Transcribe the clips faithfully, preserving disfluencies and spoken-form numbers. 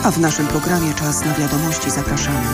A w naszym programie Czas na wiadomości zapraszamy.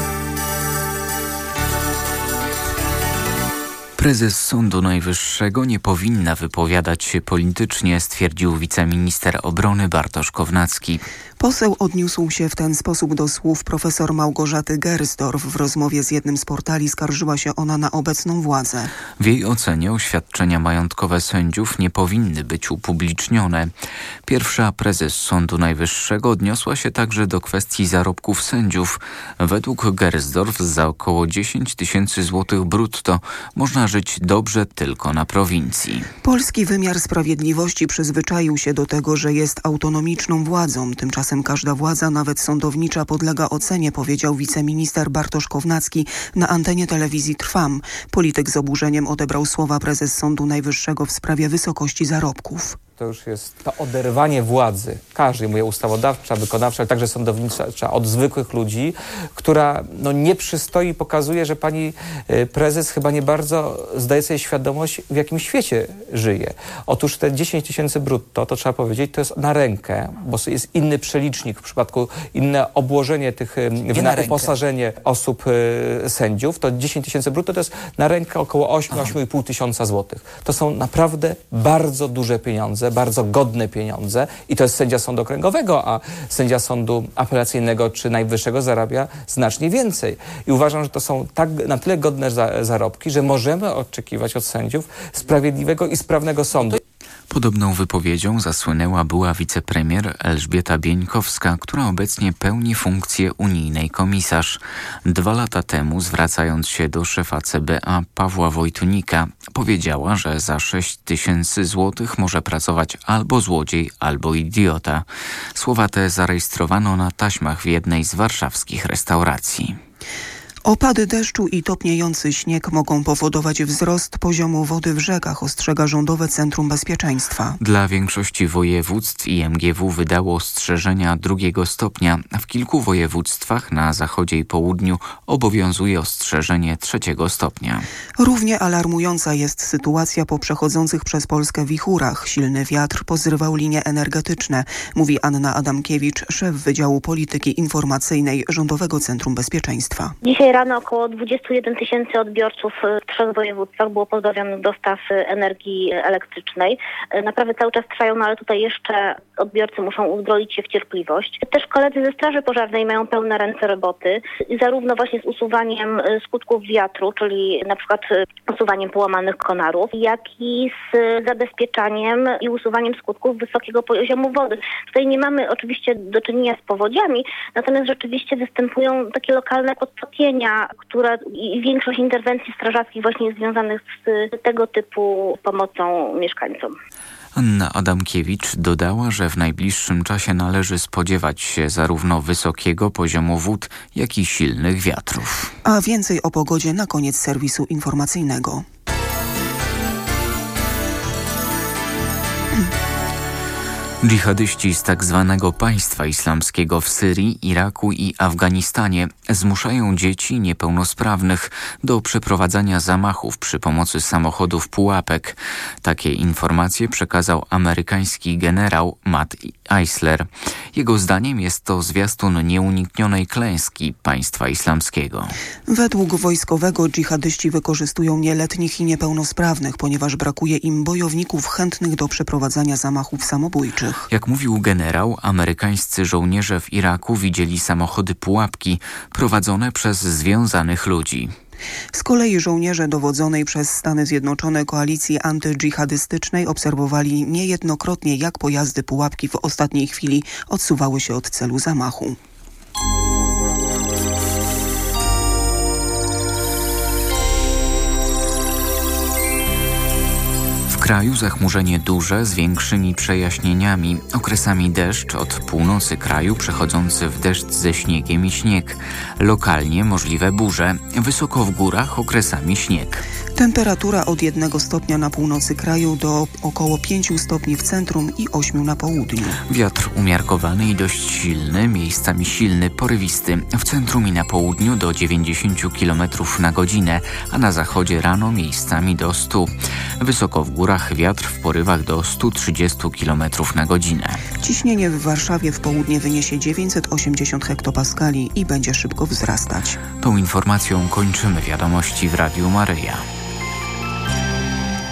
Prezes Sądu Najwyższego nie powinna wypowiadać się politycznie, stwierdził wiceminister obrony Bartosz Kownacki. Poseł odniósł się w ten sposób do słów profesor Małgorzaty Gersdorf. W rozmowie z jednym z portali skarżyła się ona na obecną władzę. W jej ocenie oświadczenia majątkowe sędziów nie powinny być upublicznione. Pierwsza prezes Sądu Najwyższego odniosła się także do kwestii zarobków sędziów. Według Gersdorf za około dziesięć tysięcy złotych brutto można żyć dobrze tylko na prowincji. Polski wymiar sprawiedliwości przyzwyczaił się do tego, że jest autonomiczną władzą. Tymczasem każda władza, nawet sądownicza, podlega ocenie, powiedział wiceminister Bartosz Kownacki na antenie telewizji Trwam. Polityk z oburzeniem odebrał słowa prezes Sądu Najwyższego w sprawie wysokości zarobków. To już jest to oderwanie władzy, każdej, mówię, ustawodawcza, wykonawcza, ale także sądownicza, od zwykłych ludzi, która no, nie przystoi, pokazuje, że pani prezes chyba nie bardzo zdaje sobie świadomość, w jakim świecie żyje. Otóż te dziesięć tysięcy brutto, to trzeba powiedzieć, to jest na rękę, bo jest inny przelicznik w przypadku, inne obłożenie tych, na uposażenie osób y, sędziów, to dziesięć tysięcy brutto to jest na rękę około osiem do ośmiu i pół tysiąca złotych. To są naprawdę bardzo duże pieniądze, bardzo godne pieniądze i to jest sędzia sądu okręgowego, a sędzia sądu apelacyjnego czy najwyższego zarabia znacznie więcej. I uważam, że to są tak na tyle godne za, zarobki, że możemy oczekiwać od sędziów sprawiedliwego i sprawnego sądu. Podobną wypowiedzią zasłynęła była wicepremier Elżbieta Bieńkowska, która obecnie pełni funkcję unijnej komisarz. Dwa lata temu, zwracając się do szefa C B A Pawła Wojtunika, powiedziała, że za sześć tysięcy złotych może pracować albo złodziej, albo idiota. Słowa te zarejestrowano na taśmach w jednej z warszawskich restauracji. Opady deszczu i topniejący śnieg mogą powodować wzrost poziomu wody w rzekach, ostrzega Rządowe Centrum Bezpieczeństwa. Dla większości województw I M G W wydało ostrzeżenia drugiego stopnia. W kilku województwach na zachodzie i południu obowiązuje ostrzeżenie trzeciego stopnia. Równie alarmująca jest sytuacja po przechodzących przez Polskę wichurach. Silny wiatr pozrywał linie energetyczne, mówi Anna Adamkiewicz, szef Wydziału Polityki Informacyjnej Rządowego Centrum Bezpieczeństwa. Dzisiaj rano około dwadzieścia jeden tysięcy odbiorców w trzech województwach było pozbawionych dostaw energii elektrycznej. Naprawy cały czas trwają, no ale tutaj jeszcze odbiorcy muszą uzbroić się w cierpliwość. Też koledzy ze Straży Pożarnej mają pełne ręce roboty, zarówno właśnie z usuwaniem skutków wiatru, czyli na przykład usuwaniem połamanych konarów, jak i z zabezpieczaniem i usuwaniem skutków wysokiego poziomu wody. Tutaj nie mamy oczywiście do czynienia z powodziami, natomiast rzeczywiście występują takie lokalne podtopienia, które i większość interwencji strażackich właśnie jest związanych z tego typu pomocą mieszkańcom. Anna Adamkiewicz dodała, że w najbliższym czasie należy spodziewać się zarówno wysokiego poziomu wód, jak i silnych wiatrów. A więcej o pogodzie na koniec serwisu informacyjnego. Dżihadyści z tak zwanego państwa islamskiego w Syrii, Iraku i Afganistanie zmuszają dzieci niepełnosprawnych do przeprowadzania zamachów przy pomocy samochodów pułapek. Takie informacje przekazał amerykański generał Matt Eisler. Jego zdaniem jest to zwiastun nieuniknionej klęski państwa islamskiego. Według wojskowego dżihadyści wykorzystują nieletnich i niepełnosprawnych, ponieważ brakuje im bojowników chętnych do przeprowadzania zamachów samobójczych. Jak mówił generał, amerykańscy żołnierze w Iraku widzieli samochody pułapki prowadzone przez związanych ludzi. Z kolei żołnierze dowodzonej przez Stany Zjednoczone koalicji antydżihadystycznej obserwowali niejednokrotnie, jak pojazdy pułapki w ostatniej chwili odsuwały się od celu zamachu. W kraju zachmurzenie duże z większymi przejaśnieniami, okresami deszcz od północy kraju przechodzący w deszcz ze śniegiem i śnieg. Lokalnie możliwe burze, wysoko w górach okresami śnieg. Temperatura od jednego stopnia na północy kraju do około pięciu stopni w centrum i ośmiu na południu. Wiatr umiarkowany i dość silny, miejscami silny, porywisty. W centrum i na południu do dziewięćdziesięciu kilometrów na godzinę, a na zachodzie rano miejscami do stu. Wysoko w górach wiatr w porywach do stu trzydziestu kilometrów na godzinę. Ciśnienie w Warszawie w południe wyniesie dziewięćset osiemdziesiąt hektopaskali i będzie szybko wzrastać. Tą informacją kończymy wiadomości w Radiu Maryja.